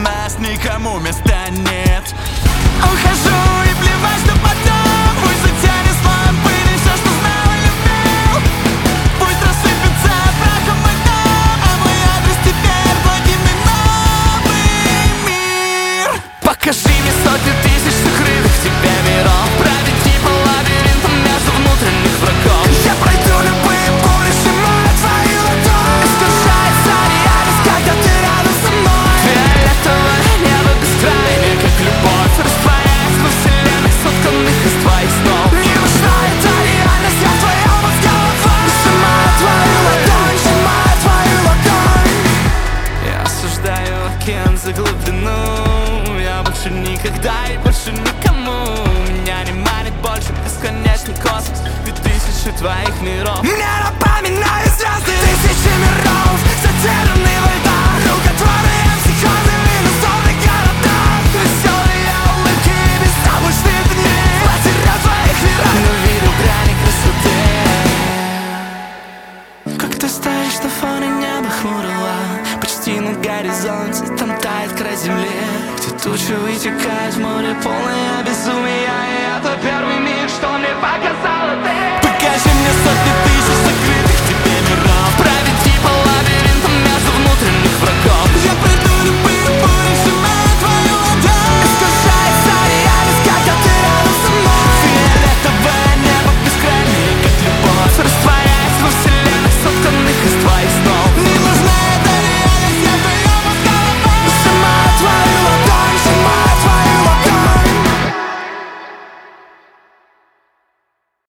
нас никому места нет. Ухожу и плевать, что потом пусть затянет слоем пыли все, что знал и любил. Пусть рассыпется прахом мой дом, а мой адрес теперь благими новый мир. Покажи мне сотни тысяч закрытых тебе миров, проведи по лабиринтам между внутренних врагов. Я пройду любые пули, сжимая твои ладони. Искажается реальность, когда ты рядом со мной. Фиолетовое небо бескрайнее, как любовь, растворяясь во вселенных, сотканных из твоих снов. Не нужна эта реальность, я в твоем под головой. Сжимая твою ладонь, сжимая твою ладонь. Я осуждаю океан за глубину. Я больше никогда и больше никому. Меня не манит больше бесконечный космос и тысячи твоих миров. Мне напоминают звезды тысячи миров, затерянные во льдах, рукотворные психозы в минусовых городах. Веселые улыбки и беспомощные дни, потеряв твоих мирах, но видел грани красоты. Как ты стоишь на фоне неба хмурого, почти на горизонте, там тает край земли, где тучи вытекают в море, полное безумие, и это первый мир.